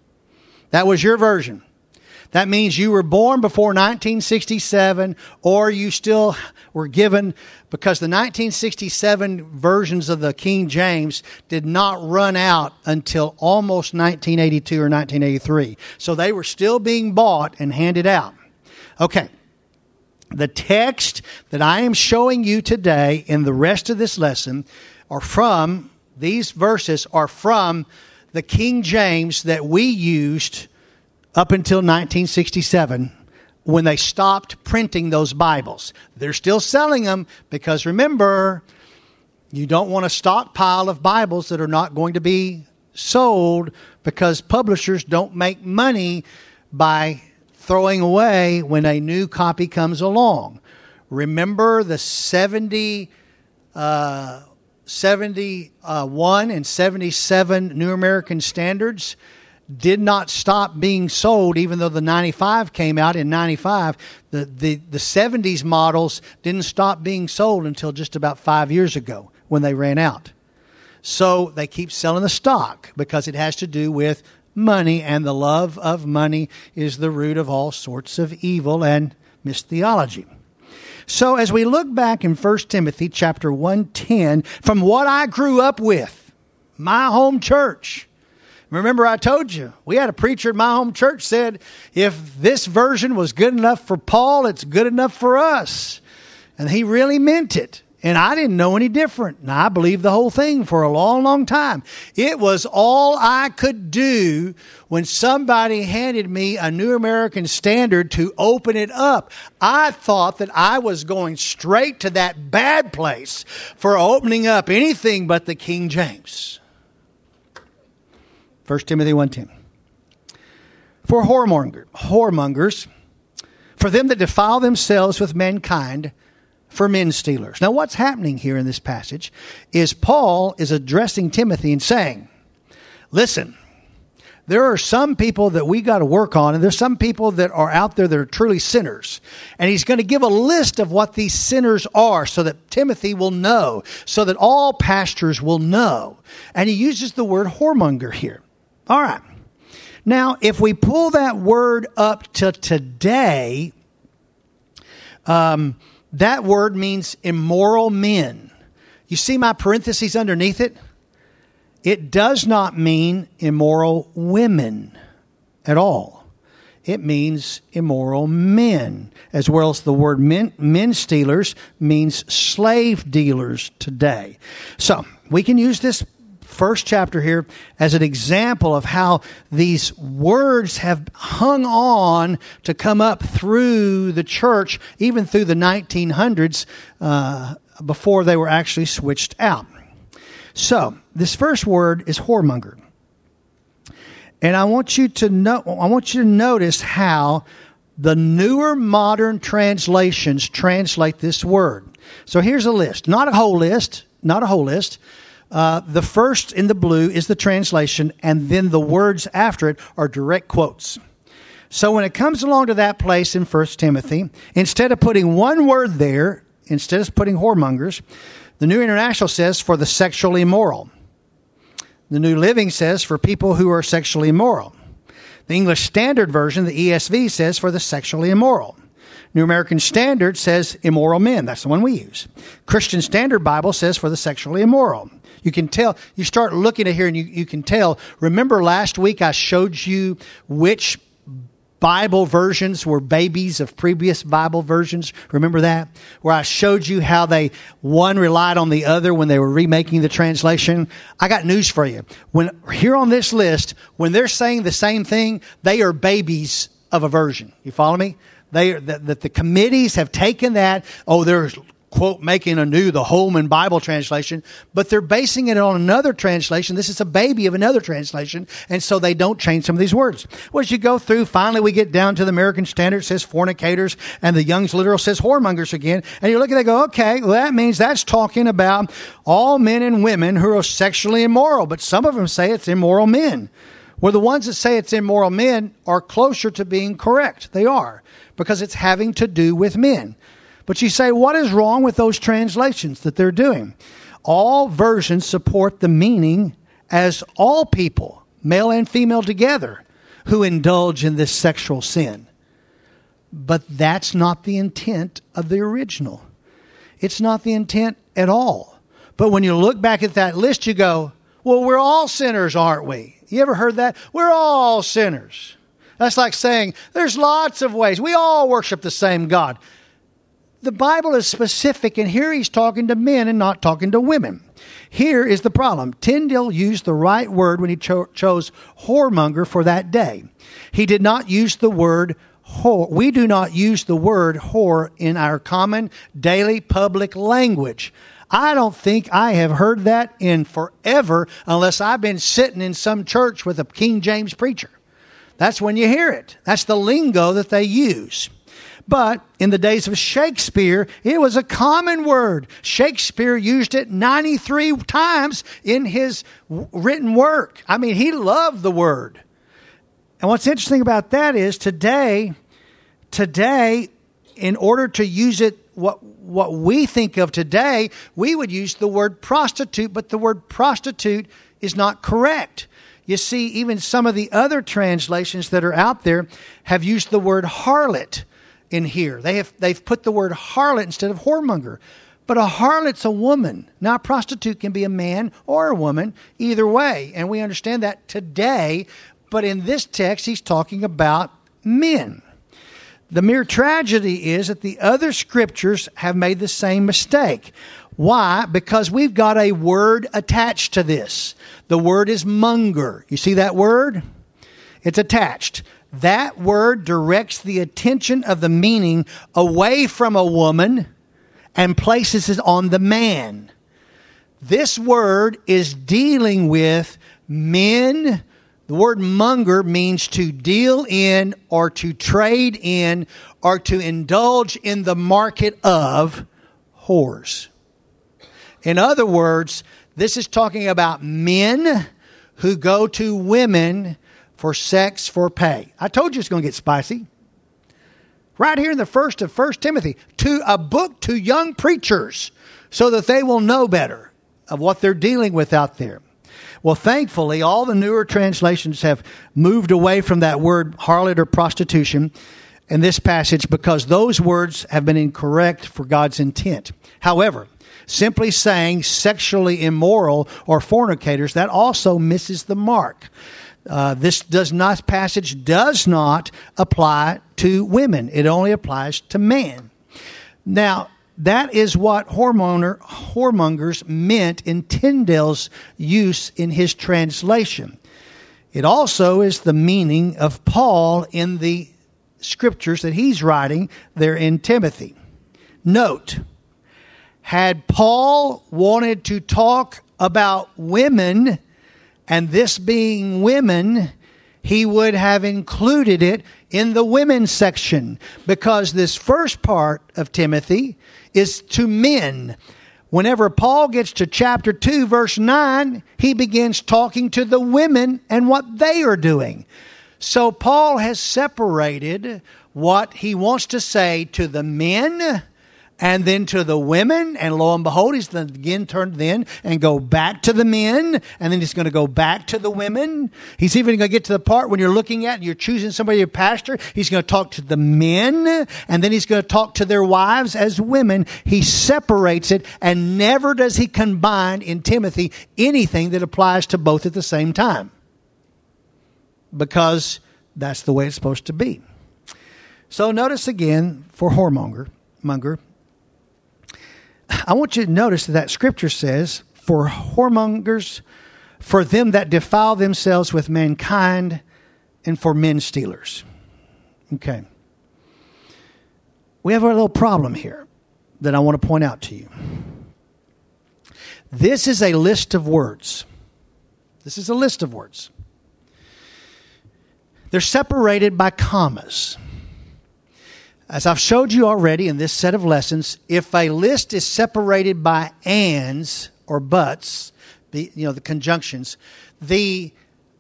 That was your version. That means you were born before nineteen sixty-seven, or you still were given, because the nineteen sixty-seven versions of the King James did not run out until almost nineteen eighty-two or nineteen eighty-three. So they were still being bought and handed out. Okay. The text that I am showing you today in the rest of this lesson are from, these verses are from the King James that we used up until nineteen sixty-seven, when they stopped printing those Bibles. They're still selling them because, remember, you don't want a stockpile of Bibles that are not going to be sold, because publishers don't make money by throwing away when a new copy comes along. Remember the seventy, uh, seventy-one and seventy-seven New American Standards did not stop being sold, even though the ninety-five came out in ninety-five. The, the, the seventies models didn't stop being sold until just about five years ago when they ran out. So they keep selling the stock because it has to do with money, and the love of money is the root of all sorts of evil and mistheology. So as we look back in First Timothy chapter one ten, from what I grew up with, my home church. Remember, I told you, we had a preacher at my home church said, if this version was good enough for Paul, it's good enough for us. And he really meant it. And I didn't know any different. And I believed the whole thing for a long, long time. It was all I could do when somebody handed me a New American Standard to open it up. I thought that I was going straight to that bad place for opening up anything but the King James. First Timothy one ten. For whoremonger, whoremongers, for them that defile themselves with mankind, for men stealers. Now what's happening here in this passage is Paul is addressing Timothy and saying, listen, there are some people that we got to work on, and there's some people that are out there that are truly sinners. And he's going to give a list of what these sinners are so that Timothy will know, so that all pastors will know. And he uses the word whoremonger here. All right. Now, if we pull that word up to today, um, that word means immoral men. You see my parentheses underneath it? It does not mean immoral women at all. It means immoral men, as well as the word men, men stealers means slave dealers today. So we can use this first chapter here as an example of how these words have hung on to come up through the church, even through the nineteen hundreds, uh, before they were actually switched out. So this first word is whoremonger. And I want you to know, I want you to notice how the newer modern translations translate this word. So here's a list, not a whole list, not a whole list. Uh, the first in the blue is the translation, and then the words after it are direct quotes. So when it comes along to that place in First Timothy, instead of putting one word there, instead of putting whoremongers, the New International says for the sexually immoral. The New Living says for people who are sexually immoral. The English Standard Version, the E S V, says for the sexually immoral. New American Standard says immoral men. That's the one we use. Christian Standard Bible says for the sexually immoral. You can tell, you start looking at here and you, you can tell. Remember last week I showed you which Bible versions were babies of previous Bible versions. Remember that? Where I showed you how they, one relied on the other when they were remaking the translation. I got news for you. When here on this list, when they're saying the same thing, they are babies of a version. You follow me? They are, that the, the committees have taken that. Oh, they're, quote, making anew the Holman Bible translation, but they're basing it on another translation. This is a baby of another translation, and so they don't change some of these words. Well, as you go through, finally we get down to the American Standard, says fornicators, and the Young's Literal says whoremongers again, and you look at it and go, okay, well, that means that's talking about all men and women who are sexually immoral, but some of them say it's immoral men. Well, the ones that say it's immoral men are closer to being correct. They are, because it's having to do with men. But you say, what is wrong with those translations that they're doing? All versions support the meaning as all people, male and female together, who indulge in this sexual sin. But that's not the intent of the original. It's not the intent at all. But when you look back at that list, you go, well, we're all sinners, aren't we? You ever heard that? We're all sinners. That's like saying, there's lots of ways. We all worship the same God. The Bible is specific, and here he's talking to men and not talking to women. Here is the problem. Tyndale used the right word when he cho- chose whoremonger for that day. He did not use the word whore. We do not use the word whore in our common daily public language. I don't think I have heard that in forever unless I've been sitting in some church with a King James preacher. That's when you hear it. That's the lingo that they use. But in the days of Shakespeare, it was a common word. Shakespeare used it ninety-three times in his written work. I mean, he loved the word. And what's interesting about that is today, today, in order to use it, what what we think of today, we would use the word prostitute, but the word prostitute is not correct. You see, even some of the other translations that are out there have used the word harlot in here. They have, they've put the word harlot instead of whoremonger. But a harlot's a woman. Now, a prostitute can be a man or a woman, either way. And we understand that today. But in this text, he's talking about men. The mere tragedy is that the other scriptures have made the same mistake. Why? Because we've got a word attached to this. The word is monger. You see that word? It's attached. That word directs the attention of the meaning away from a woman and places it on the man. This word is dealing with men. The word monger means to deal in or to trade in or to indulge in the market of whores. In other words, this is talking about men who go to women for sex for pay. I told you it's going to get spicy. Right here in the first of First Timothy, to a book to young preachers so that they will know better of what they're dealing with out there. Well, thankfully, all the newer translations have moved away from that word harlot or prostitution in this passage because those words have been incorrect for God's intent. However, simply saying sexually immoral or fornicators, that also misses the mark. Uh, this does not passage does not apply to women. It only applies to men. Now, that is what whoremonger, whoremongers meant in Tyndale's use in his translation. It also is the meaning of Paul in the scriptures that he's writing there in Timothy. Note, had Paul wanted to talk about women, and this being women, he would have included it in the women's section, because this first part of Timothy is to men. Whenever Paul gets to chapter two, verse nine, he begins talking to the women and what they are doing. So Paul has separated what he wants to say to the men and then to the women, and lo and behold, he's going to again turn then and go back to the men, and then he's going to go back to the women. He's even going to get to the part when you're looking at and you're choosing somebody your pastor. He's going to talk to the men, and then he's going to talk to their wives as women. He separates it, and never does he combine in Timothy anything that applies to both at the same time, because that's the way it's supposed to be. So notice again, for whoremonger, monger, I want you to notice that, that scripture says, for whoremongers, for them that defile themselves with mankind, and for men stealers. Okay. We have a little problem here that I want to point out to you. This is a list of words. This is a list of words. They're separated by commas. As I've showed you already in this set of lessons, if a list is separated by ands or buts, the, you know, the conjunctions, the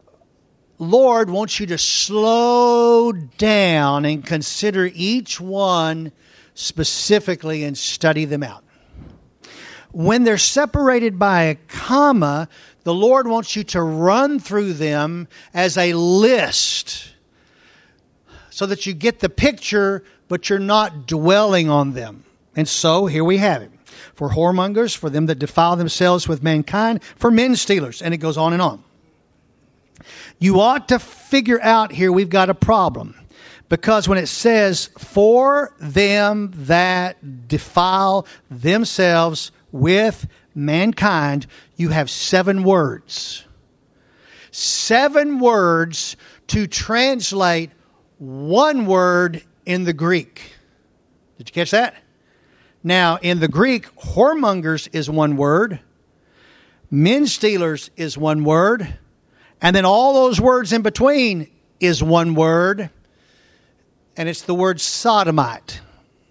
Lord wants you to slow down and consider each one specifically and study them out. When they're separated by a comma, the Lord wants you to run through them as a list so that you get the picture, but you're not dwelling on them. And so here we have it. For whoremongers, for them that defile themselves with mankind, for men stealers. And it goes on and on. You ought to figure out here we've got a problem. Because when it says, for them that defile themselves with mankind, you have seven words. Seven words to translate one word in the Greek. Did you catch that? Now, in the Greek, whoremongers is one word. Men stealers is one word. And then all those words in between is one word. And it's the word sodomite,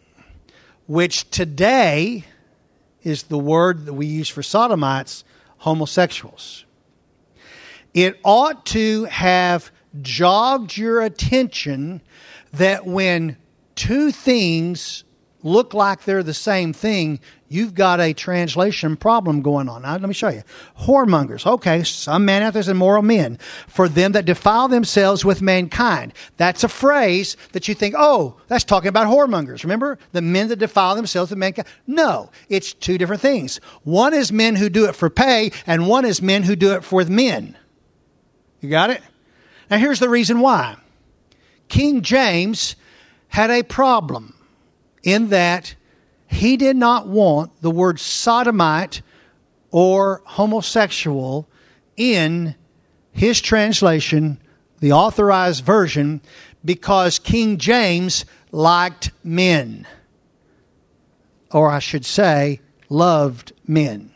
which today is the word that we use for sodomites, homosexuals. It ought to have jogged your attention that when two things look like they're the same thing, you've got a translation problem going on. Now, let me show you. Whoremongers. Okay, some man out there is immoral men. For them that defile themselves with mankind. That's a phrase that you think, oh, that's talking about whoremongers. Remember? The men that defile themselves with mankind. No, it's two different things. One is men who do it for pay, and one is men who do it for men. You got it? Now, here's the reason why. King James had a problem in that he did not want the word sodomite or homosexual in his translation, the authorized version, because King James liked men. Or I should say, loved men.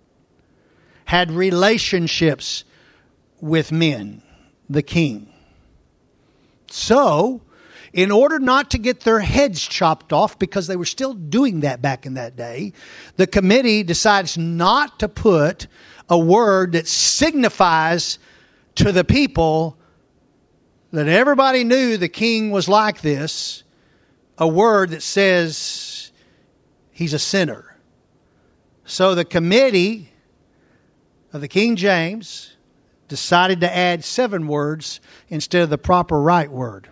Had relationships with men, the king. So, in order not to get their heads chopped off, because they were still doing that back in that day, the committee decides not to put a word that signifies to the people that everybody knew the king was like this, a word that says he's a sinner. So the committee of the King James decided to add seven words instead of the proper right word.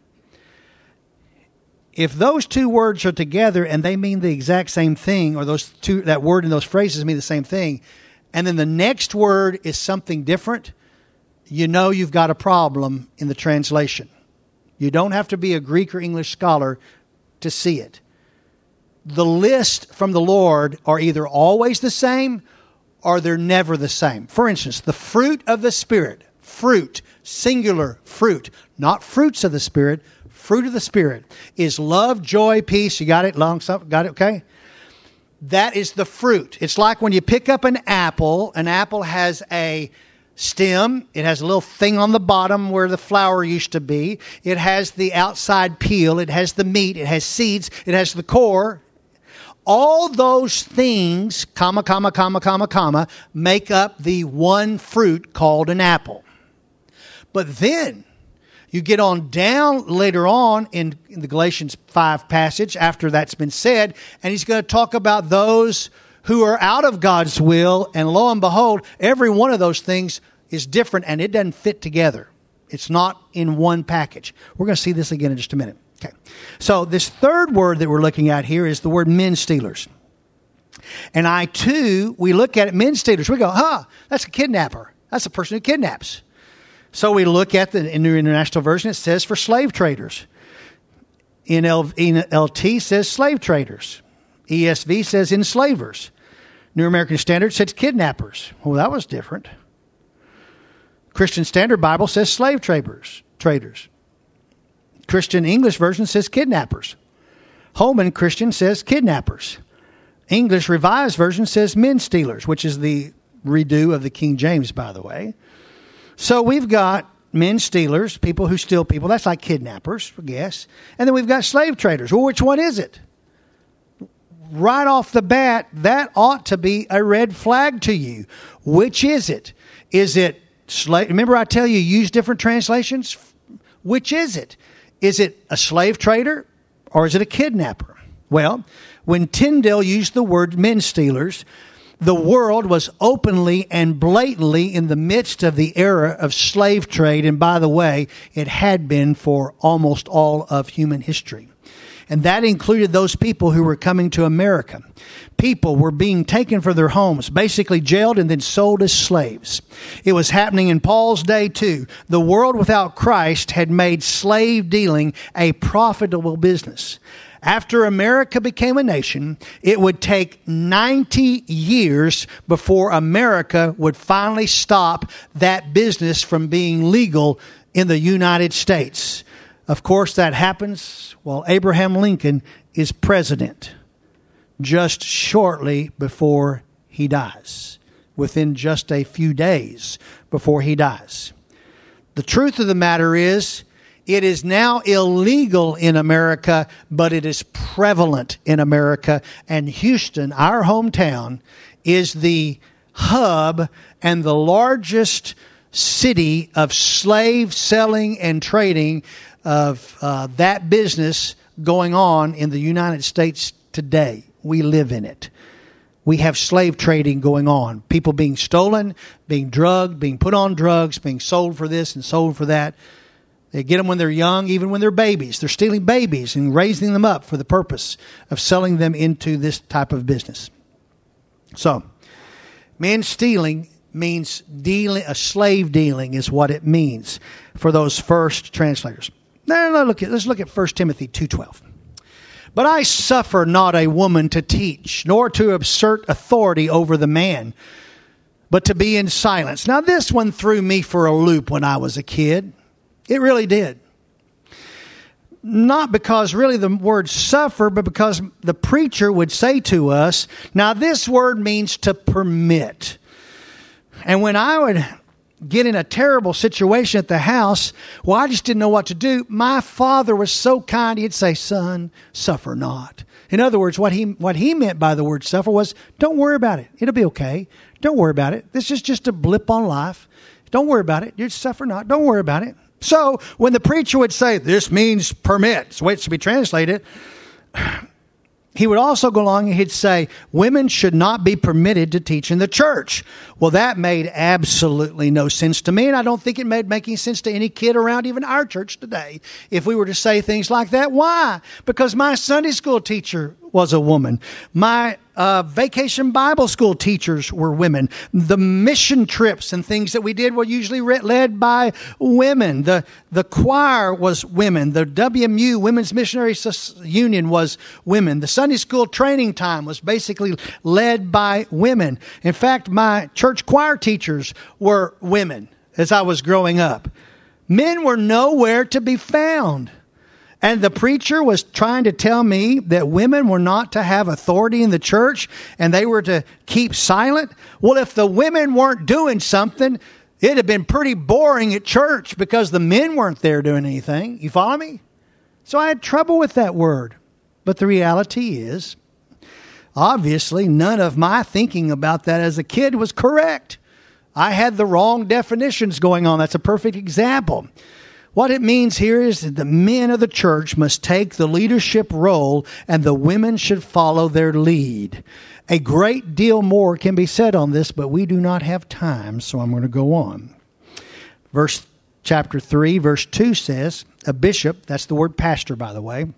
If those two words are together and they mean the exact same thing, or those two, that word and those phrases mean the same thing, and then the next word is something different, you know you've got a problem in the translation. You don't have to be a Greek or English scholar to see it. The list from the Lord are either always the same or they're never the same. For instance, the fruit of the Spirit, fruit, singular fruit, not fruits of the Spirit, fruit of the Spirit is love, joy, peace. You got it? Long, got it? Okay. That is the fruit. It's like when you pick up an apple. An apple has a stem. It has a little thing on the bottom where the flower used to be. It has the outside peel. It has the meat. It has seeds. It has the core. All those things, comma, comma, comma, comma, comma, make up the one fruit called an apple. But then you get on down later on in, in the Galatians five passage after that's been said, and he's going to talk about those who are out of God's will, and lo and behold, every one of those things is different and it doesn't fit together. It's not in one package. We're going to see this again in just a minute. Okay. So this third word that we're looking at here is the word men stealers. And I too, we look at it, men stealers. We go, huh, that's a kidnapper. That's a person who kidnaps. So we look at the New International Version, it says for slave traders. N L T says slave traders. E S V says enslavers. New American Standard says kidnappers. Well, that was different. Christian Standard Bible says slave traders. Traders. Christian English Version says kidnappers. Holman Christian says kidnappers. English Revised Version says men stealers, which is the redo of the King James, by the way. So we've got men stealers, people who steal people. That's like kidnappers, I guess. And then we've got slave traders. Well, which one is it? Right off the bat, that ought to be a red flag to you. Which is it? Is it slave? Remember I tell you, use different translations? Which is it? Is it a slave trader or is it a kidnapper? Well, when Tyndale used the word men stealers, the world was openly and blatantly in the midst of the era of slave trade. And by the way, it had been for almost all of human history. And that included those people who were coming to America. People were being taken from their homes, basically jailed and then sold as slaves. It was happening in Paul's day too. The world without Christ had made slave dealing a profitable business. After America became a nation, it would take ninety years before America would finally stop that business from being legal in the United States. Of course, that happens while Abraham Lincoln is president, just shortly before he dies, within just a few days before he dies. The truth of the matter is, it is now illegal in America, but it is prevalent in America. And Houston, our hometown, is the hub and the largest city of slave selling and trading of uh, that business going on in the United States today. We live in it. We have slave trading going on. People being stolen, being drugged, being put on drugs, being sold for this and sold for that. They get them when they're young, even when they're babies. They're stealing babies and raising them up for the purpose of selling them into this type of business. So, men stealing means dealing, a slave dealing is what it means for those first translators. Now, now look at, let's look at First Timothy two twelve. But I suffer not a woman to teach, nor to assert authority over the man, but to be in silence. Now, this one threw me for a loop when I was a kid. It really did. Not because really the word suffer, but because the preacher would say to us, now this word means to permit. And when I would get in a terrible situation at the house, well, I just didn't know what to do. My father was so kind, he'd say, son, suffer not. In other words, what he what he meant by the word suffer was, don't worry about it. It'll be okay. Don't worry about it. This is just a blip on life. Don't worry about it. You suffer not. Don't worry about it. So when the preacher would say, this means permit, it's the way it should be translated, he would also go along and he'd say, women should not be permitted to teach in the church. Well, that made absolutely no sense to me, and I don't think it made making sense to any kid around even our church today if we were to say things like that. Why? Because my Sunday school teacher was a woman. My uh, vacation Bible school teachers were women. The mission trips and things that we did were usually re- led by women. The the choir was women. The W M U, Women's Missionary Union, was women. The Sunday school training time was basically led by women. In fact, my church choir teachers were women as I was growing up. Men were nowhere to be found. And the preacher was trying to tell me that women were not to have authority in the church and they were to keep silent. Well, if the women weren't doing something, it'd have been pretty boring at church because the men weren't there doing anything. You follow me? So I had trouble with that word. But the reality is, obviously, none of my thinking about that as a kid was correct. I had the wrong definitions going on. That's a perfect example. What it means here is that the men of the church must take the leadership role and the women should follow their lead. A great deal more can be said on this, but we do not have time, so I'm going to go on. Verse chapter three, verse two says, a bishop, that's the word pastor, by the way,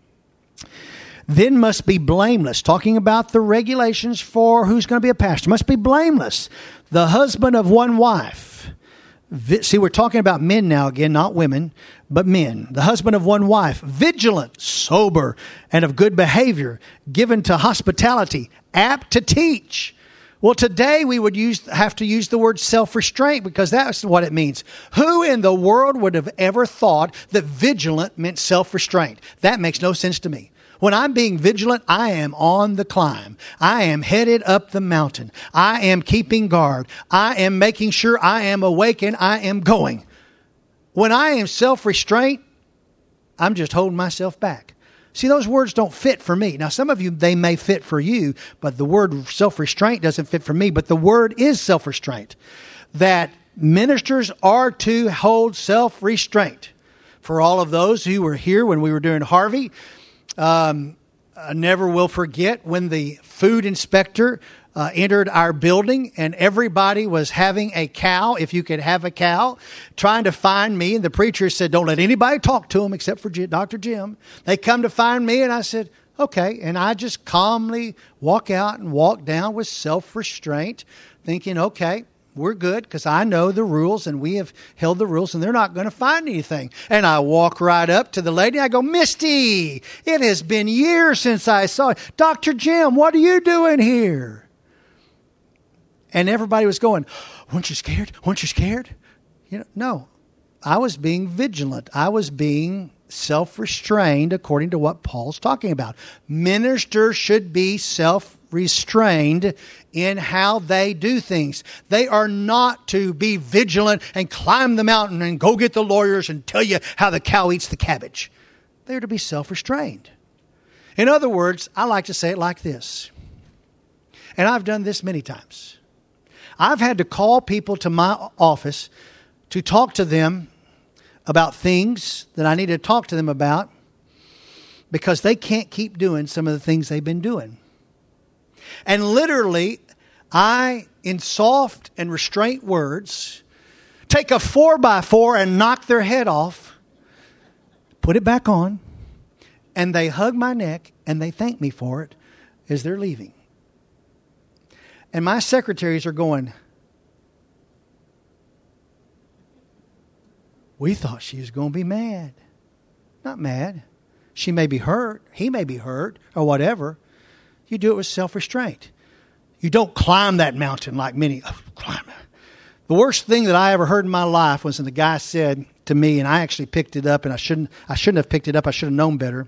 then must be blameless. Talking about the regulations for who's going to be a pastor. Must be blameless. The husband of one wife. See, we're talking about men now again, not women, but men. The husband of one wife, vigilant, sober, and of good behavior, given to hospitality, apt to teach. Well, today we would use have to use the word self-restraint because that's what it means. Who in the world would have ever thought that vigilant meant self-restraint? That makes no sense to me. When I'm being vigilant, I am on the climb. I am headed up the mountain. I am keeping guard. I am making sure I am awake and I am going. When I am self-restraint, I'm just holding myself back. See, those words don't fit for me. Now, some of you, they may fit for you, but the word self-restraint doesn't fit for me. But the word is self-restraint. That ministers are to hold self-restraint. For all of those who were here when we were doing Harvey, Um, I never will forget when the food inspector uh, entered our building and everybody was having a cow, if you could have a cow, trying to find me. And the preacher said, don't let anybody talk to him except for Doctor Jim. They come to find me and I said, okay. And I just calmly walk out and walk down with self-restraint, thinking, okay, we're good because I know the rules and we have held the rules and they're not going to find anything. And I walk right up to the lady. I go, Misty, it has been years since I saw you. Doctor Jim, what are you doing here? And everybody was going, weren't you scared? Weren't you scared? You know, no, I was being vigilant. I was being self-restrained according to what Paul's talking about. Ministers should be self-restrained in how they do things. They are not to be vigilant and climb the mountain and go get the lawyers and tell you how the cow eats the cabbage. They're to be self-restrained. In other words, I like to say it like this, and I've done this many times. I've had to call people to my office to talk to them about things that I need to talk to them about because they can't keep doing some of the things they've been doing. And literally, I, in soft and restraint words, take a four by four and knock their head off, put it back on, and they hug my neck and they thank me for it as they're leaving. And my secretaries are going, we thought she was going to be mad. Not mad. She may be hurt. He may be hurt or whatever. You do it with self-restraint. You don't climb that mountain like many. Oh, climb it. The worst thing that I ever heard in my life was when the guy said to me, and I actually picked it up, and I shouldn't. I shouldn't have picked it up. I should have known better.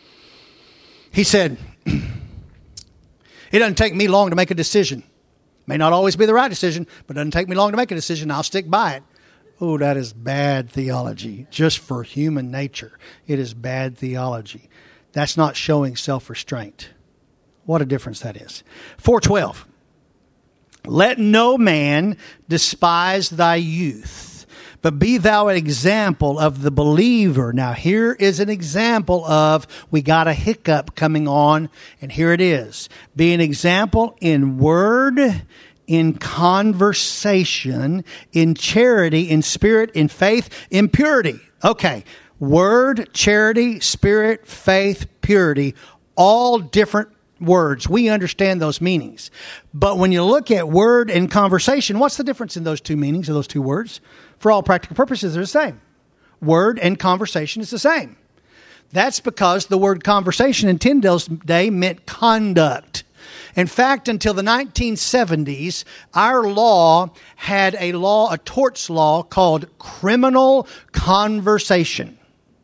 He said, "It doesn't take me long to make a decision. May not always be the right decision, but it doesn't take me long to make a decision. I'll stick by it." Oh, that is bad theology. Just for human nature, it is bad theology. That's not showing self-restraint. What a difference that is. four twelve. Let no man despise thy youth, but be thou an example of the believer. Now, here is an example of, we got a hiccup coming on, and here it is. Be an example in word, in conversation, in charity, in spirit, in faith, in purity. Okay, word, charity, spirit, faith, purity, all different words. We understand those meanings. But when you look at word and conversation, what's the difference in those two meanings of those two words? For all practical purposes, they're the same. Word and conversation is the same. That's because the word conversation in Tyndale's day meant conduct. In fact, until the nineteen seventies, our law had a law, a torts law called criminal conversation.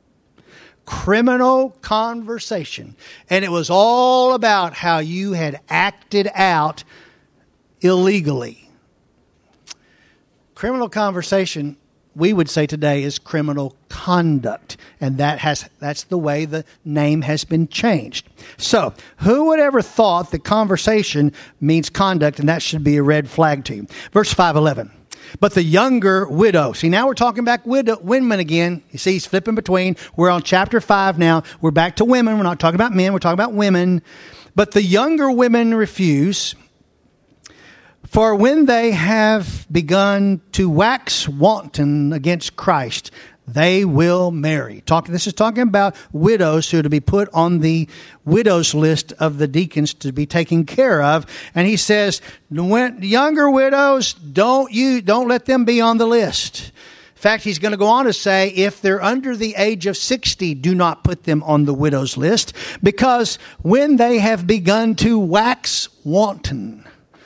Criminal conversation. And it was all about how you had acted out illegally. Criminal conversation, we would say today, is criminal conduct. And that has that's the way the name has been changed. So, who would ever thought that conversation means conduct, and that should be a red flag to you? Verse five eleven. But the younger widow. See, now we're talking back widow, women again. You see, he's flipping between. We're on chapter five now. We're back to women. We're not talking about men. We're talking about women. But the younger women refuse. For when they have begun to wax wanton against Christ, they will marry. Talking, this is talking about widows who are to be put on the widows list of the deacons to be taken care of. And he says, when younger widows, don't you don't let them be on the list. In fact, he's going to go on to say, if they're under the age of sixty, do not put them on the widows list, because when they have begun to wax wanton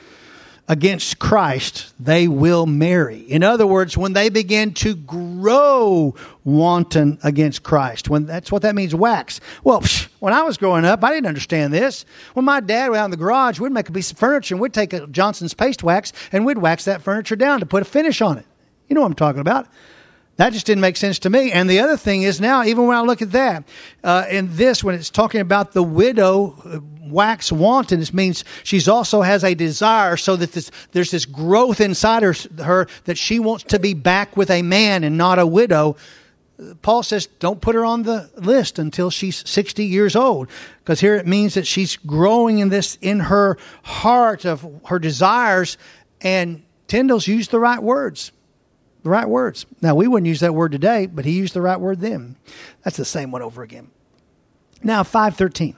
against Christ, they will marry. In other words, when they begin to grow wanton against Christ, when that's what that means, wax. Well, when I was growing up, I didn't understand this. When my dad was out in the garage, we'd make a piece of furniture and we'd take a Johnson's paste wax and we'd wax that furniture down to put a finish on it. You know what I'm talking about. That just didn't make sense to me. And the other thing is now, even when I look at that, uh, in this, when it's talking about the widow uh, wax wanton, it means she's also has a desire, so that this, there's this growth inside her, her that she wants to be back with a man and not a widow. Paul says, don't put her on the list until she's sixty years old, because here it means that she's growing in this, in her heart of her desires. And Tyndale's used the right words. The right words. Now, we wouldn't use that word today, but he used the right word then. That's the same one over again. Now, five thirteen.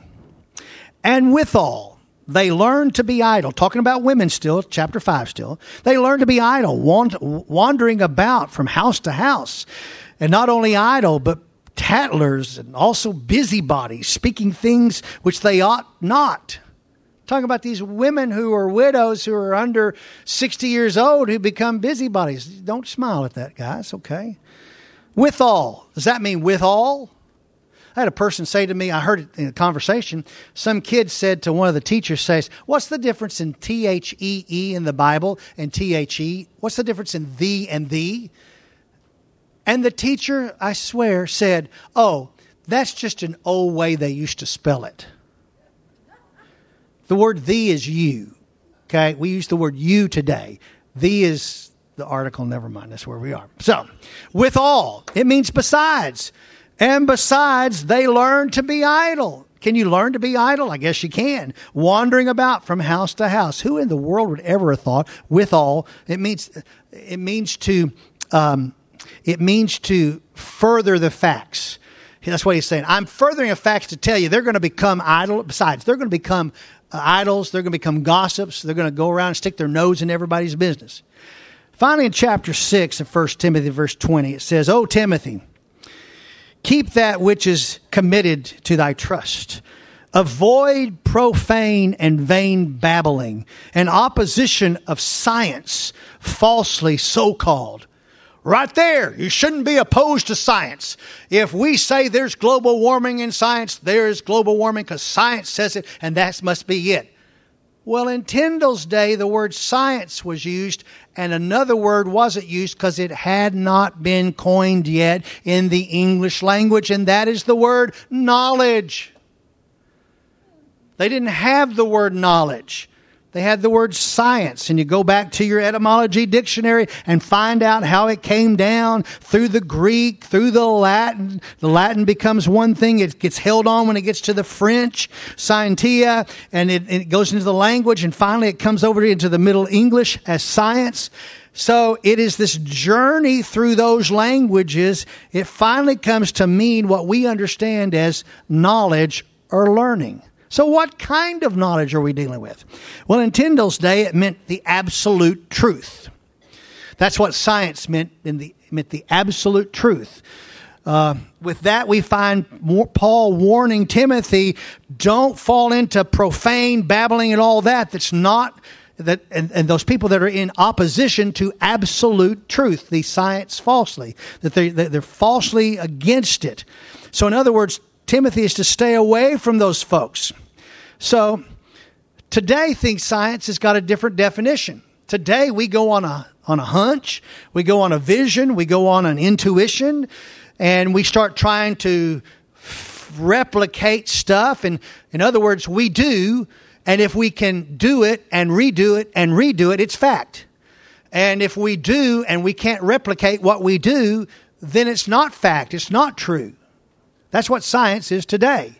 And withal, they learn to be idle. Talking about women still, chapter five still. They learn to be idle, wandering about from house to house. And not only idle, but tattlers and also busybodies, speaking things which they ought not. Talking about these women who are widows who are under sixty years old who become busybodies. Don't smile at that, guys, okay? Withal. Does that mean withal? I had a person say to me, I heard it in a conversation, some kid said to one of the teachers, says, what's the difference in T H E E in the Bible and T H E? What's the difference in thee and thee? And the teacher, I swear, said, oh, that's just an old way they used to spell it. The word thee is you. Okay, we use the word you today. Thee is the article, never mind, that's where we are. So, withal, it means besides. And besides, they learn to be idle. Can you learn to be idle? I guess you can. Wandering about from house to house. Who in the world would ever have thought, withal, it means, it means to, um, it means to further the facts. That's what he's saying. I'm furthering the facts to tell you they're going to become idle. Besides, they're going to become uh, idols. They're going to become gossips. They're going to go around and stick their nose in everybody's business. Finally, in chapter six of First Timothy, verse twenty, it says, O Timothy, keep that which is committed to thy trust. Avoid profane and vain babbling and opposition of science, falsely so-called. Right there, you shouldn't be opposed to science. If we say there's global warming in science, there is global warming because science says it, and that must be it. Well, in Tyndale's day, the word science was used, and another word wasn't used because it had not been coined yet in the English language, and that is the word knowledge. They didn't have the word knowledge. They had the word science, and you go back to your etymology dictionary and find out how it came down through the Greek, through the Latin. The Latin becomes one thing. It gets held on when it gets to the French, scientia, and it, it goes into the language, and finally it comes over into the Middle English as science. So it is this journey through those languages. It finally comes to mean what we understand as knowledge or learning. So what kind of knowledge are we dealing with? Well, in Tyndale's day, it meant the absolute truth. That's what science meant, in the, meant the absolute truth. Uh, with that, we find more, Paul warning Timothy, don't fall into profane babbling and all that. That's not, that, and, and those people that are in opposition to absolute truth, the science falsely, that they, they're falsely against it. So in other words, Timothy is to stay away from those folks. So today, think science has got a different definition. Today, we go on a on a hunch, we go on a vision, we go on an intuition, and we start trying to f- replicate stuff. And in other words, we do, and if we can do it and redo it and redo it, it's fact. And if we do and we can't replicate what we do, then it's not fact, it's not true. That's what science is today.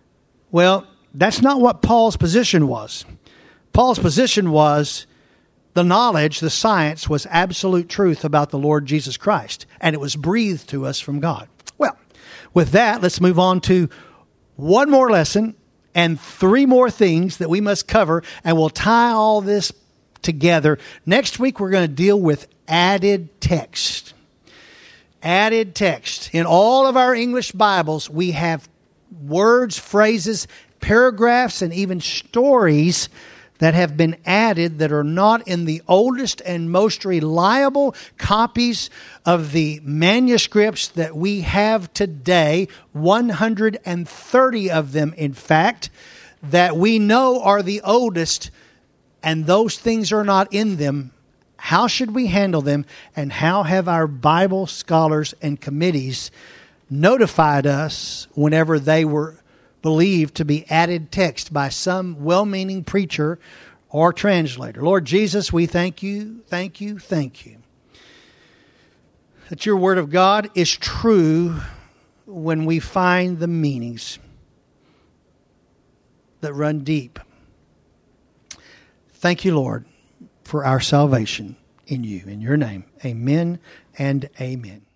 Well, that's not what Paul's position was. Paul's position was, The knowledge, the science was absolute truth about the Lord Jesus Christ, and it was breathed to us from God. Well, with that, let's move on to one more lesson and three more things that we must cover, and we'll tie all this together. Next week, we're going to deal with added text. Added text. In all of our English Bibles, we have words, phrases, paragraphs, and even stories that have been added that are not in the oldest and most reliable copies of the manuscripts that we have today, one hundred thirty of them, in fact, that we know are the oldest, and those things are not in them. How should we handle them, and how have our Bible scholars and committees notified us whenever they were believed to be added text by some well-meaning preacher or translator? Lord Jesus, we thank you, thank you, thank you that your Word of God is true when we find the meanings that run deep. Thank you, Lord, for our salvation in you. In your name, amen and amen.